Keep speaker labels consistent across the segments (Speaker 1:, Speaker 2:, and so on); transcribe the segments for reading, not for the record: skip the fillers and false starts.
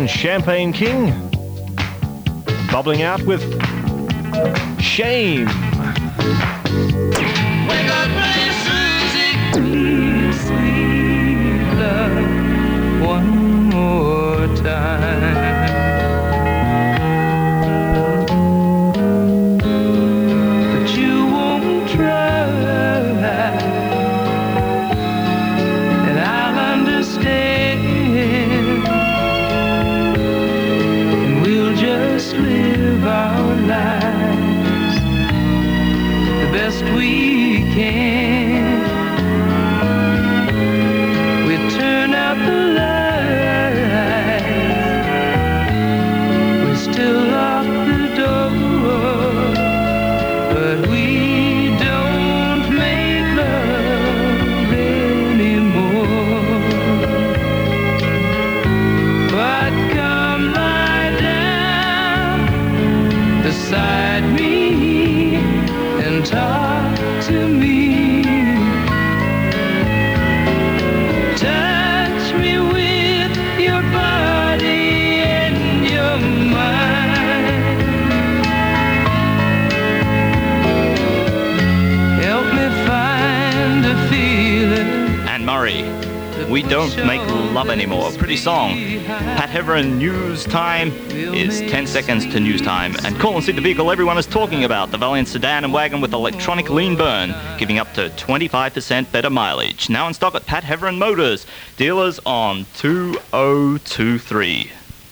Speaker 1: and Champagne King bubbling out with Shame.
Speaker 2: Wake up, play Susie, sweet love, one more time. But you won't try, and I'll understand, and we'll just live our lives the best we can. We turn out the lights, we still lock the door, but we don't make love anymore. But come lie down beside me and talk to me. Touch me with your body and your mind. Help me find a feeling.
Speaker 3: Anne Murray, We Don't Make Love Anymore. Pretty song. Pat Heverin, news time is 10 seconds to news time. And call and see the vehicle everyone is talking about. The Valiant sedan and wagon with electronic lean burn, giving up to 25% better mileage. Now in stock at Pat Heverin Motors. Dealers on 2023.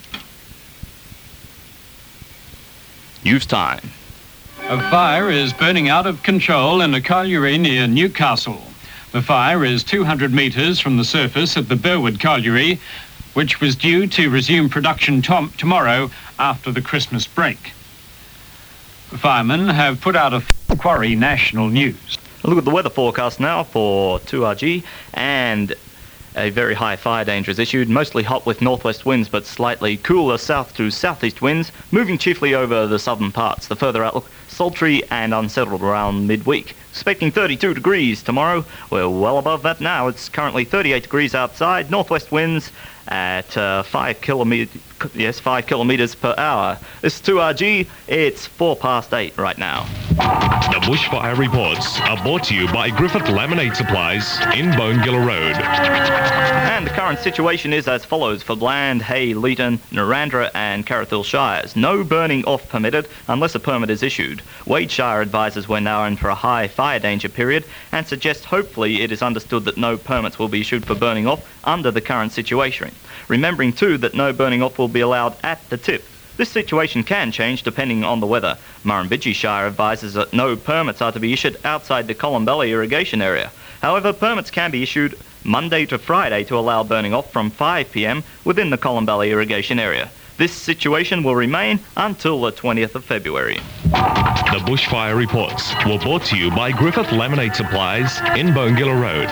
Speaker 3: News time.
Speaker 4: A fire is burning out of control in a colliery near Newcastle. The fire is 200 metres from the surface at the Burwood Colliery, which was due to resume production tomorrow after the Christmas break. The firemen have put out a quarry national news.
Speaker 3: A look at the weather forecast now for 2RG, and a very high fire danger is issued, mostly hot with northwest winds but slightly cooler south to southeast winds, moving chiefly over the southern parts. The further outlook, sultry and unsettled around midweek. Expecting 32 degrees tomorrow. We're well above that now. It's currently 38 degrees outside, northwest winds at 5 kilometres per hour. This is 2RG. It's 8:04 right now.
Speaker 5: The bushfire reports are brought to you by Griffith Laminate Supplies in Bonegilla Road.
Speaker 3: And the current situation is as follows for Bland, Hay, Leeton, Narrandera and Carrothill Shires. No burning off permitted unless a permit is issued. Wade Shire advises we're now in for a high fire danger period and suggests hopefully it is understood that no permits will be issued for burning off under the current situation. Remembering too that no burning off will be allowed at the tip. This situation can change depending on the weather. Murrumbidgee Shire advises that no permits are to be issued outside the Columbella irrigation area. However, permits can be issued Monday to Friday to allow burning off from 5 p.m. within the Columbella irrigation area. This situation will remain until the 20th of February.
Speaker 5: The bushfire reports were brought to you by Griffith Laminate Supplies in Bonegilla Road.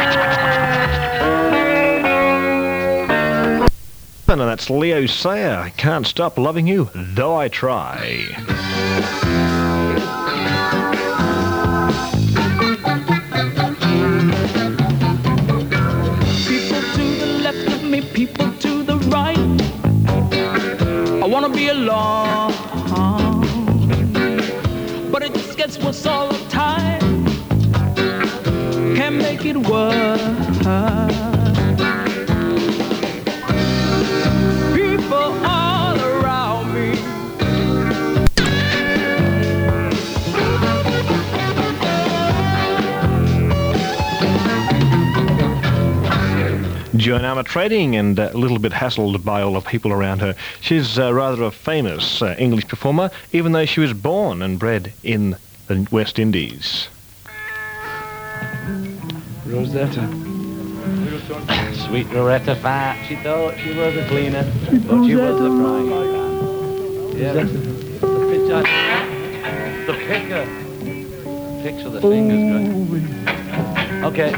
Speaker 1: And that's Leo Sayer. I can't stop loving you, though I try.
Speaker 2: People to the left of me, people to the right. I wanna be alone, but it just gets worse all the time. Can't make it work. People all around me.
Speaker 1: Joan Armour trading and a little bit hassled by all the people around her. She's rather a famous English performer, even though she was born and bred in the West Indies.
Speaker 6: Rosetta. Sweet Rosetta Fat. She thought she was a cleaner, but she was a frying pan. Yeah, the picker. Picks with the fingers, good. Okay.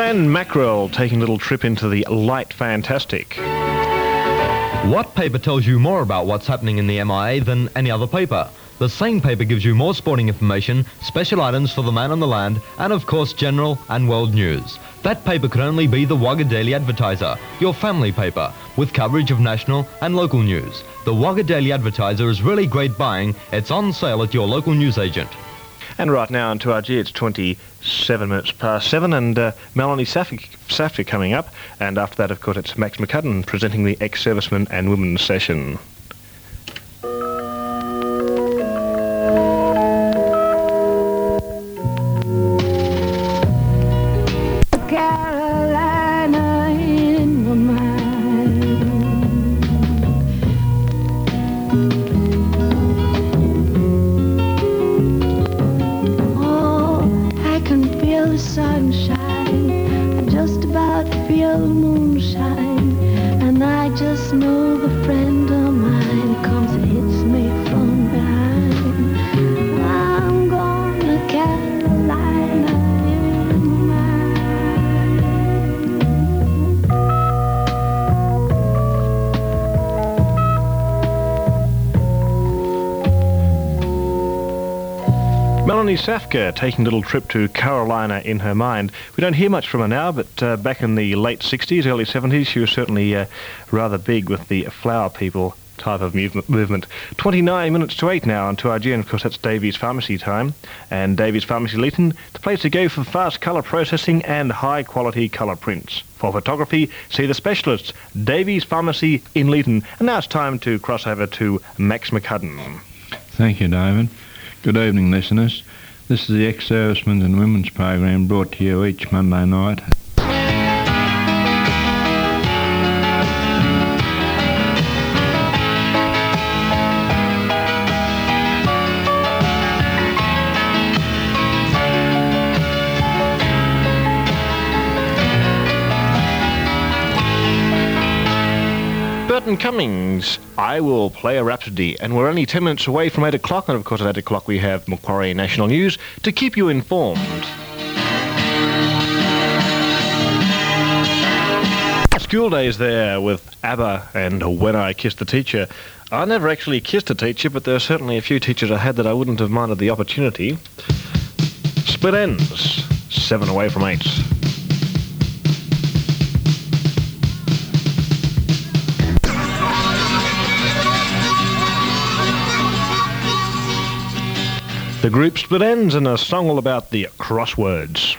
Speaker 1: Glenn Mackerel taking a little trip into the light fantastic.
Speaker 7: What paper tells you more about what's happening in the MIA than any other paper? The same paper gives you more sporting information, special items for the man on the land, and of course general and world news. That paper could only be the Wagga Daily Advertiser, your family paper, with coverage of national and local news. The Wagga Daily Advertiser is really great buying. It's on sale at your local newsagent.
Speaker 1: And right now on 2RG, it's 27 minutes past 7, and Melanie Safka coming up. And after that, of course, it's Max McCudden presenting the ex-servicemen and women's session.
Speaker 8: Carolina in my mind. Oh, I can feel the sunshine. I just about feel the moonshine. And I just know the friend of mine comes and hits me from behind. I'm going to Carolina in my
Speaker 1: Melanie Safka taking a little trip to Carolina in her mind. We don't hear much from her now, but back in the late 60s, early 70s, she was certainly rather big with the Flower People type of movement. 29 minutes to 8 now on 2RG, and of course that's Davies Pharmacy time. And Davies Pharmacy Leeton, the place to go for fast colour processing and high quality colour prints. For photography, see the specialists, Davies Pharmacy in Leeton. And now it's time to cross over to Max McCudden.
Speaker 9: Thank you, David. Good evening, listeners. This is the ex-servicemen and women's program brought to you each Monday night.
Speaker 1: Burton Cummings, I Will Play a Rhapsody, and we're only 10 minutes away from 8 o'clock, and of course at 8 o'clock we have Macquarie National News to keep you informed. School days there with ABBA and When I Kissed the Teacher. I never actually kissed a teacher, but there are certainly a few teachers I had that I wouldn't have minded the opportunity. Split ends, 7 away from 8. The group Split Ends and a song all about the crosswords.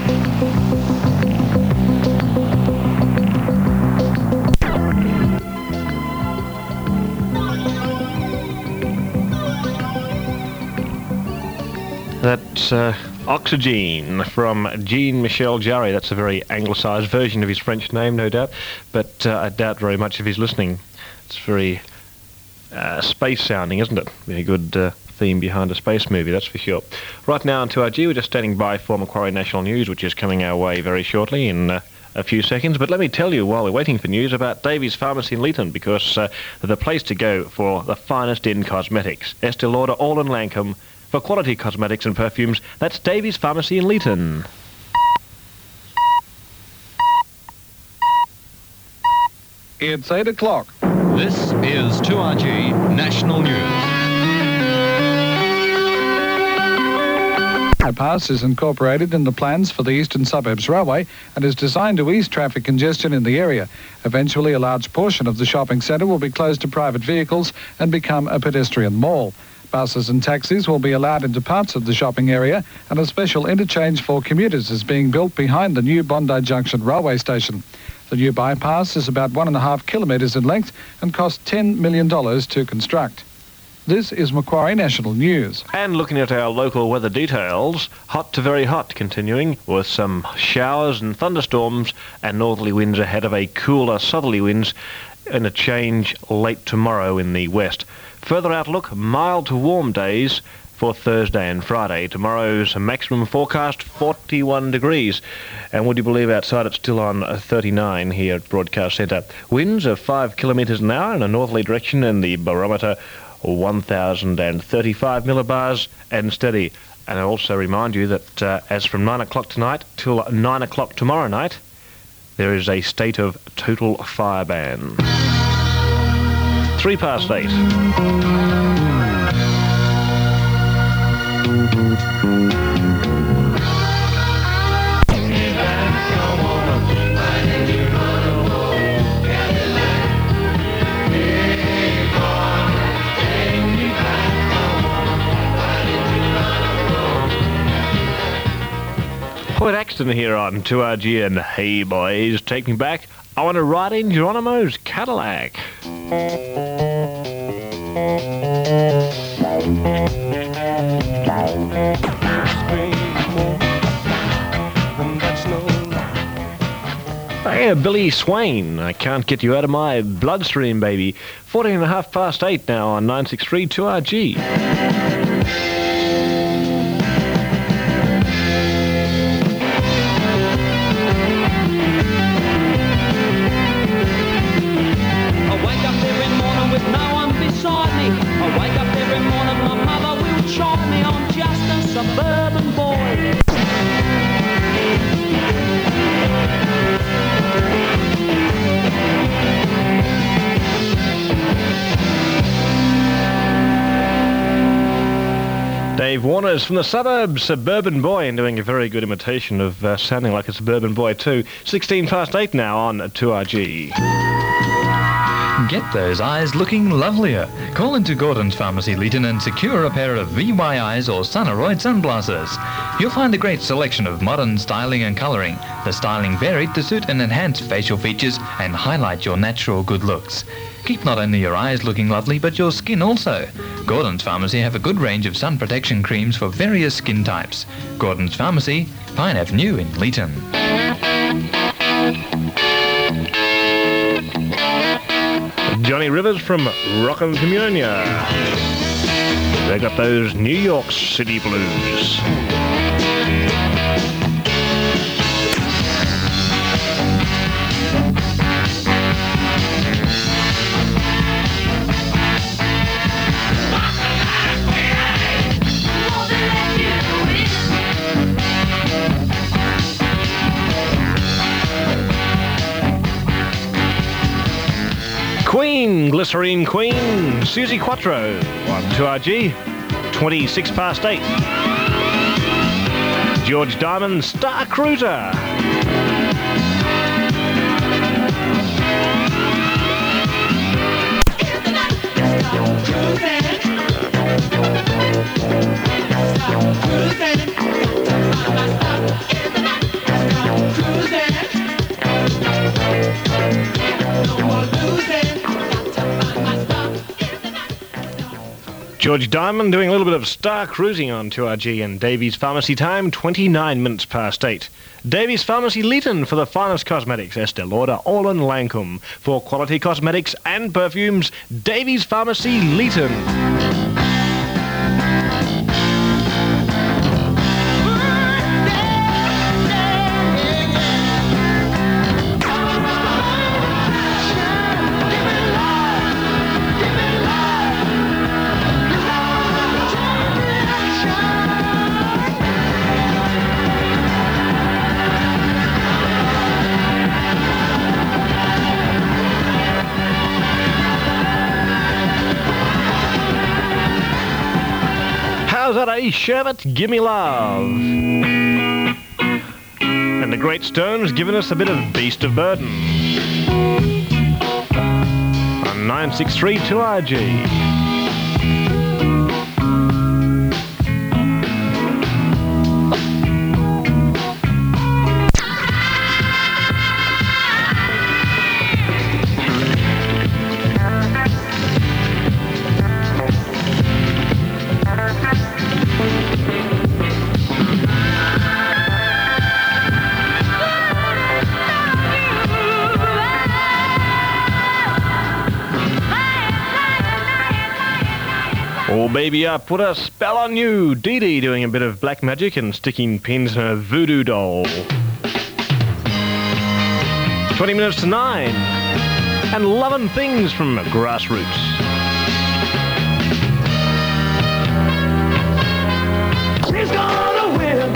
Speaker 1: That's Oxygen from Jean-Michel Jarre. That's a very anglicised version of his French name, no doubt, but I doubt very much if he's listening. It's very space-sounding, isn't it? Very good theme behind a space movie, that's for sure. Right now on 2RG, we're just standing by for Macquarie National News, which is coming our way very shortly in a few seconds. But let me tell you, while we're waiting for news, about Davies Pharmacy in Leeton, because they're the place to go for the finest in cosmetics. Estee Lauder, all in Lancome. For quality cosmetics and perfumes, that's Davies Pharmacy in Leeton.
Speaker 10: It's 8 o'clock.
Speaker 7: This is 2RG National News.
Speaker 10: Pass is incorporated in the plans for the Eastern Suburbs Railway and is designed to ease traffic congestion in the area. Eventually, a large portion of the shopping centre will be closed to private vehicles and become a pedestrian mall. Buses and taxis will be allowed into parts of the shopping area, and a special interchange for commuters is being built behind the new Bondi Junction railway station. The new bypass is about 1.5 kilometres in length and cost $10 million to construct. This is Macquarie National News.
Speaker 1: And looking at our local weather details, hot to very hot continuing with some showers and thunderstorms and northerly winds ahead of a cooler southerly winds and a change late tomorrow in the west. Further outlook, mild to warm days for Thursday and Friday. Tomorrow's maximum forecast, 41 degrees. And would you believe outside it's still on 39 here at Broadcast Centre. Winds of 5 kilometres an hour in a northerly direction and the barometer 1,035 millibars and steady. And I also remind you that as from 9 o'clock tonight till 9 o'clock tomorrow night, there is a state of total fire ban. 8:03. Point Axton here on 2RG and Hey Boys, take me back. I want to ride in Geronimo's Cadillac. Hey, Billy Swain, I can't get you out of my bloodstream, baby. 8:14 now on 963 2RG.
Speaker 2: Suburban boy.
Speaker 1: Dave Warner's from the suburbs, Suburban Boy, and doing a very good imitation of sounding like a suburban boy too. 8:16 now on 2RG.
Speaker 11: Get those eyes looking lovelier. Call into Gordon's Pharmacy, Leeton, and secure a pair of VY eyes or Solaroid sunglasses. You'll find a great selection of modern styling and colouring. The styling varied to suit and enhance facial features and highlight your natural good looks. Keep not only your eyes looking lovely, but your skin also. Gordon's Pharmacy have a good range of sun protection creams for various skin types. Gordon's Pharmacy, Pine Avenue in Leeton.
Speaker 1: Johnny Rivers from Rockin' Communia. They got those New York City blues. Queen, Glycerine Queen, Susie Quattro on 2RG, 8:26. George Diamond, Star Cruiser. George Diamond doing a little bit of star cruising on 2RG, and Davies Pharmacy time, 8:29. Davies Pharmacy Leeton for the finest cosmetics, Estee Lauder, all in Lancome. For quality cosmetics and perfumes, Davies Pharmacy Leeton. Hey, Sherbet, Gimme Love. And the Great Stones giving us a bit of Beast of Burden. On 963 2RG. Oh baby, I put a spell on you. Dee Dee doing a bit of black magic and sticking pins in a voodoo doll. 9:20. And Lovin' Things from Grassroots.
Speaker 2: She's gonna win.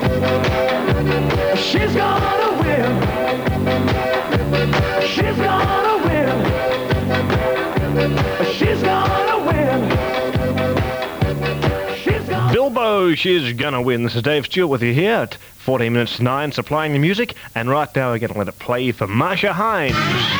Speaker 2: She's gonna win. She's gonna win. She's gonna win. She's gonna
Speaker 1: Bilbo, she's gonna win. This is Dave Stewart with you here at 14 minutes to 9, supplying the music, and right now we're going to let it play for Marsha Hines.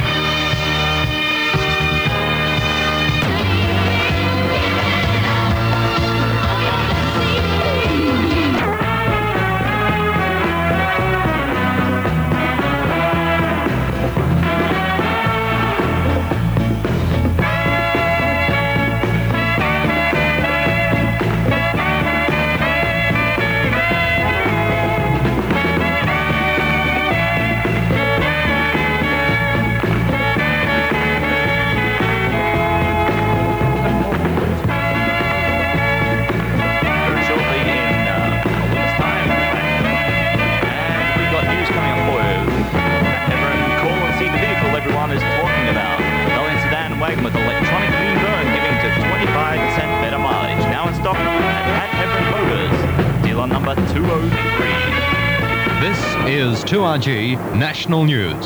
Speaker 3: With electronic lean burn giving to 25% better mileage. Now in stock at Pat Hevron Motors, dealer number 203.
Speaker 7: This is 2RG National News.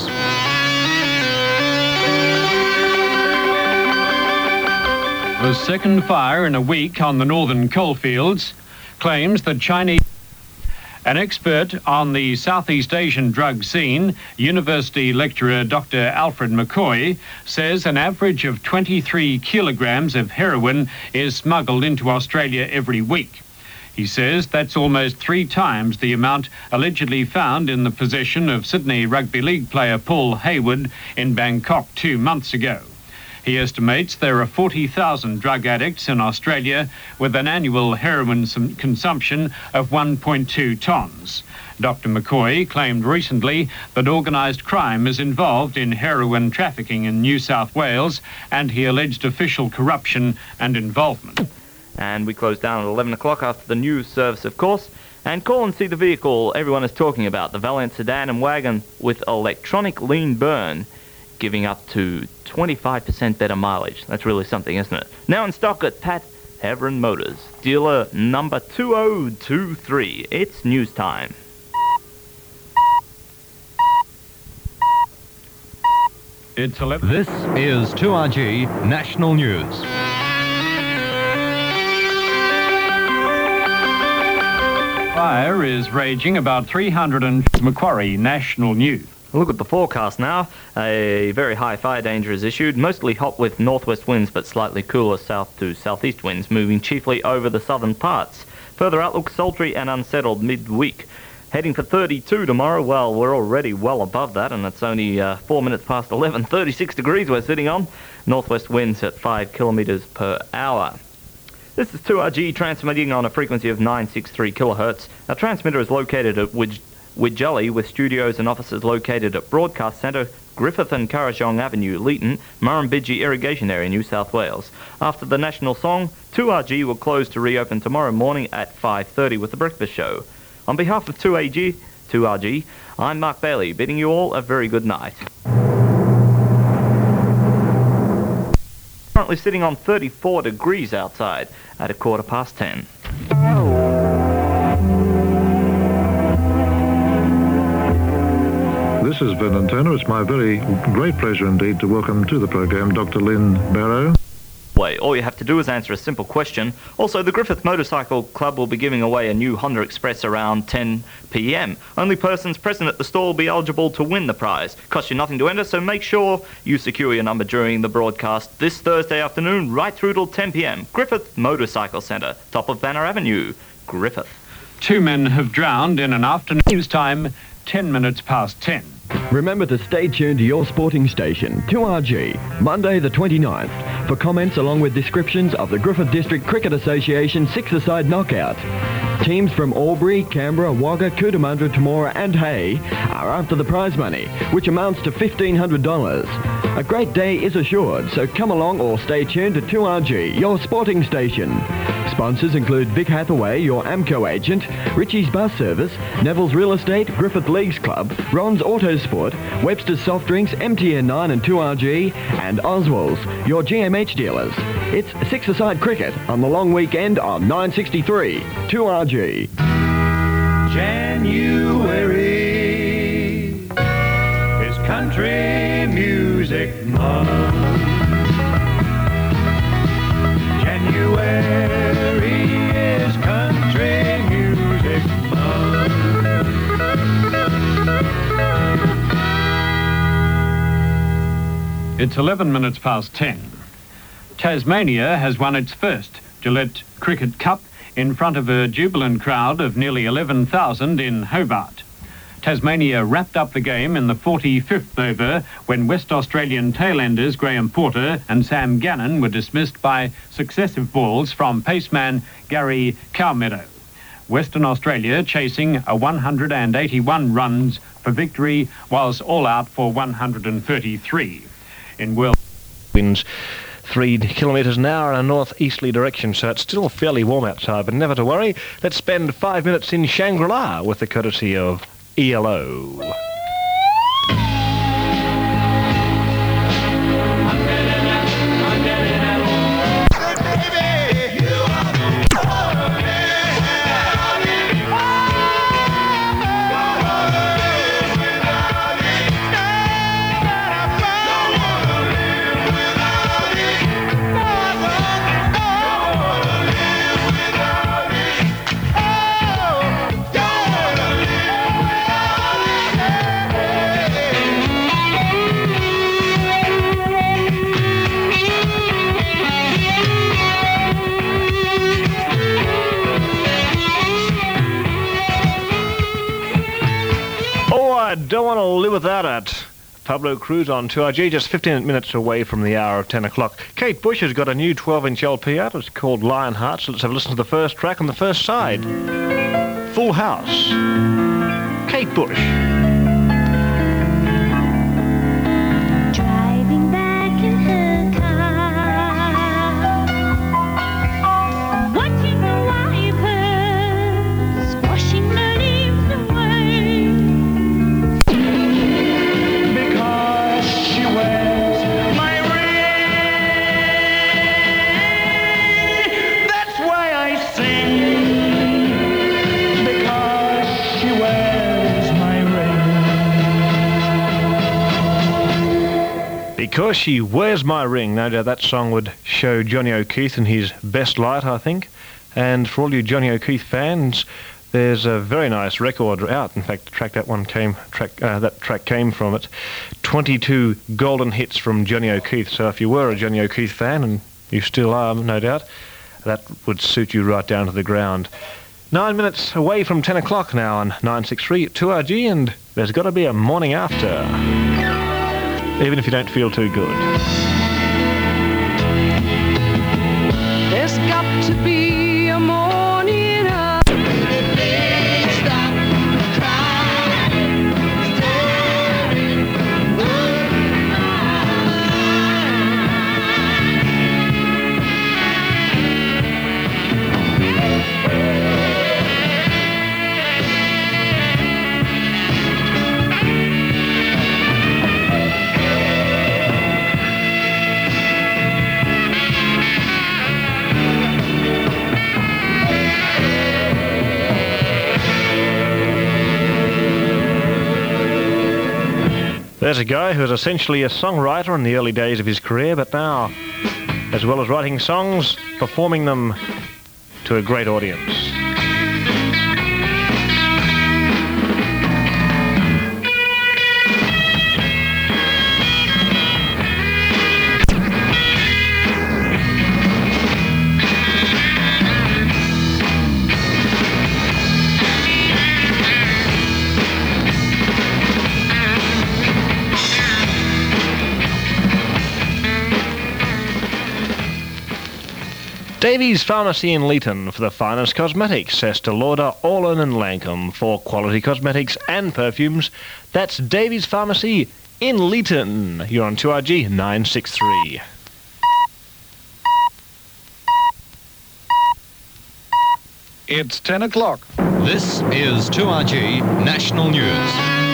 Speaker 4: The second fire in a week on the northern coalfields claims that Chinese... An expert on the Southeast Asian drug scene, university lecturer Dr. Alfred McCoy, says an average of 23 kilograms of heroin is smuggled into Australia every week. He says that's almost 3 times the amount allegedly found in the possession of Sydney Rugby League player Paul Hayward in Bangkok 2 months ago. He estimates there are 40,000 drug addicts in Australia with an annual heroin consumption of 1.2 tonnes. Dr. McCoy claimed recently that organised crime is involved in heroin trafficking in New South Wales, and he alleged official corruption and involvement.
Speaker 3: And we close down at 11 o'clock after the news service, of course. And call and see the vehicle everyone is talking about, the Valiant sedan and wagon with electronic lean burn, giving up to 25% better mileage. That's really something, isn't it? Now in stock at Pat Hevron Motors, dealer number 2023. It's news time.
Speaker 4: It's 11.
Speaker 7: This is 2RG National News.
Speaker 4: Fire is raging about 300 and Macquarie National News.
Speaker 3: Look at the forecast now. A very high fire danger is issued, mostly hot with northwest winds but slightly cooler south to southeast winds, moving chiefly over the southern parts. Further outlook sultry and unsettled midweek. Heading for 32 tomorrow. Well, we're already well above that, and it's only 4 minutes past 11. 36 degrees we're sitting on. Northwest winds at 5 kilometres per hour. This is 2RG transmitting on a frequency of 963 kilohertz. Our transmitter is located at Widgelly, with studios and offices located at Broadcast Centre, Griffith and Currajong Avenue, Leeton, Murrumbidgee Irrigation Area, New South Wales. After the national song, 2RG will close to reopen tomorrow morning at 5:30 with the breakfast show. On behalf of 2RG, I'm Mark Bailey, bidding you all a very good night. Currently sitting on 34 degrees outside at 10:15.
Speaker 12: This is Vernon Turner. It's my very great pleasure indeed to welcome to the program Dr. Lynn Barrow.
Speaker 3: All you have to do is answer a simple question. Also, the Griffith Motorcycle Club will be giving away a new Honda Express around 10 p.m. Only persons present at the store will be eligible to win the prize. Costs you nothing to enter, so make sure you secure your number during the broadcast this Thursday afternoon, right through till 10 p.m. Griffith Motorcycle Centre, top of Banner Avenue, Griffith.
Speaker 4: 2 men have drowned in an afternoon news time, 10 minutes past 10.
Speaker 13: Remember to stay tuned to your sporting station, 2RG, Monday the 29th, for comments along with descriptions of the Griffith District Cricket Association six-a-side knockout. Teams from Albury, Canberra, Wagga, Cootamundra, Temora and Hay are after the prize money, which amounts to $1,500. A great day is assured, so come along or stay tuned to 2RG, your sporting station. Sponsors include Vic Hathaway, your Amco agent, Richie's Bus Service, Neville's Real Estate, Griffith Leagues Club, Ron's Autosport, Webster's Soft Drinks, MTN9 and 2RG, and Oswald's, your GMH dealers. It's six-a-side cricket on the long weekend on 963, 2RG.
Speaker 14: January is country music month. January is country music month.
Speaker 4: It's 11 minutes past 10. Tasmania has won its first Gillette Cricket Cup in front of a jubilant crowd of nearly 11,000 in Hobart. Tasmania wrapped up the game in the 45th over when West Australian tailenders Graham Porter and Sam Gannon were dismissed by successive balls from paceman Gary Cowmeadow. Western Australia chasing a 181 runs for victory was all out for 133. In World
Speaker 1: winds 3 kilometres an hour in a north-easterly direction, so it's still fairly warm outside, but never to worry. Let's spend 5 minutes in Shangri-La with the courtesy of ELO. I don't want to live without it. Pablo Cruz on 2RG, just 15 minutes away from the hour of 10 o'clock. Kate Bush has got a new 12-inch LP out. It's called Lionheart, so let's have a listen to the first track on the first side. Full House. Kate Bush.
Speaker 8: Driving back in her car, watching the wipers, washing the leaves away.
Speaker 14: Because she wears my ring, that's why I sing. Because she wears my ring.
Speaker 1: Because She Wears My Ring. No doubt that song would show Johnny O'Keefe in his best light, I think. And for all you Johnny O'Keefe fans, there's a very nice record out. In fact, the track that track came from it. 22 golden hits from Johnny O'Keefe. So if you were a Johnny O'Keefe fan, and you still are, no doubt, that would suit you right down to the ground. 9 minutes away from 10 o'clock now on 963 2RG, and there's got to be a morning after, even if you don't feel too good.
Speaker 2: There's got to be a morning up. Stop crying, staring,
Speaker 1: There's a guy who was essentially a songwriter in the early days of his career, but now, as well as writing songs, performing them to a great audience. Davies Pharmacy in Leeton for the finest cosmetics. Estee Lauder, Orlan and Lancome for quality cosmetics and perfumes. That's Davies Pharmacy in Leeton. You're on 2RG 963.
Speaker 10: It's 10 o'clock.
Speaker 7: This is 2RG National News.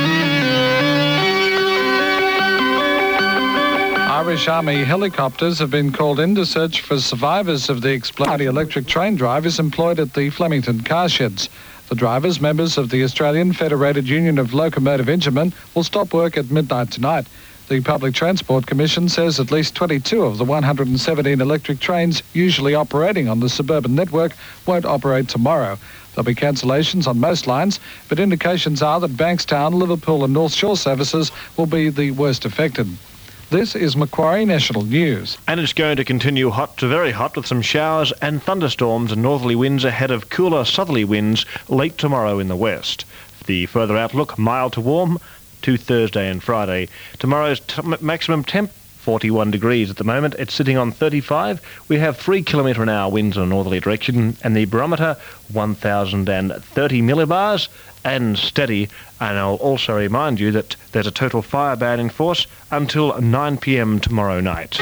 Speaker 10: Irish Army helicopters have been called in to search for survivors of the explosion. Electric train drivers employed at the Flemington car sheds. The drivers, members of the Australian Federated Union of Locomotive Enginemen, will stop work at midnight tonight. The Public Transport Commission says at least 22 of the 117 electric trains usually operating on the suburban network won't operate tomorrow. There'll be cancellations on most lines, but indications are that Bankstown, Liverpool and North Shore services will be the worst affected. This is Macquarie National News.
Speaker 1: And it's going to continue hot to very hot with some showers and thunderstorms and northerly winds ahead of cooler southerly winds late tomorrow in the west. The further outlook, mild to warm to Thursday and Friday. Tomorrow's maximum temp, 41 degrees at the moment. It's sitting on 35. We have 3 km/h winds in a northerly direction, and the barometer 1,030 millibars and steady. And I'll also remind you that there's a total fire ban in force until 9 p.m. tomorrow night.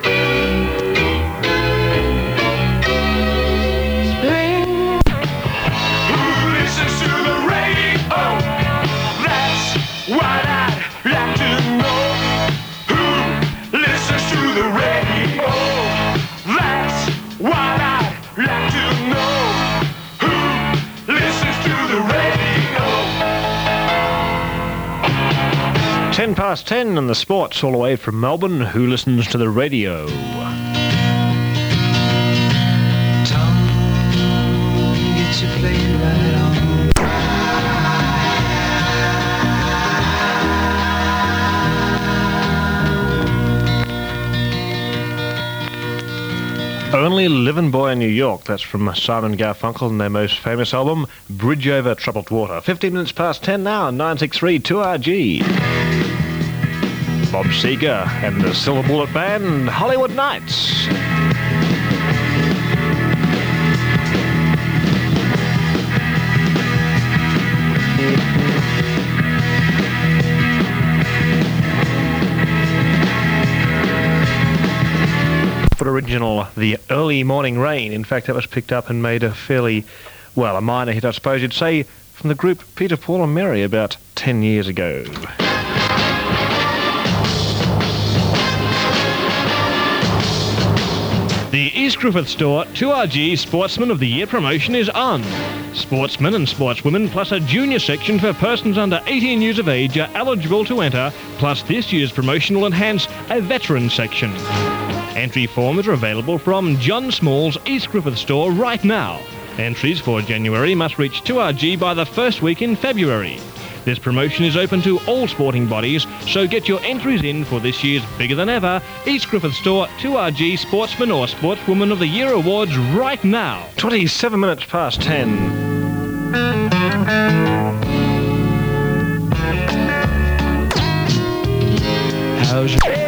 Speaker 1: Ten past 10 and the sports all the way from Melbourne. Who listens to the radio? Only Livin' Boy in New York. That's from Simon Garfunkel and their most famous album, Bridge Over Troubled Water. 15 minutes past 10 now, 963 2RG. Bob Seger and the Silver Bullet Band, Hollywood Nights. Original, The Early Morning Rain. In fact, that was picked up and made a fairly, well, a minor hit, I suppose you'd say, from the group Peter, Paul and Mary about 10 years ago. The East Griffith Store 2RG Sportsman of the Year promotion is on. Sportsmen and sportswomen plus a junior section for persons under 18 years of age are eligible to enter, plus this year's promotion will enhance a veteran section. Entry forms are available from John Small's East Griffith Store right now. Entries for January must reach 2RG by the first week in February. This promotion is open to all sporting bodies, so get your entries in for this year's Bigger Than Ever East Griffith Store 2RG Sportsman or Sportswoman of the Year Awards right now. 27 minutes past 10. How's your...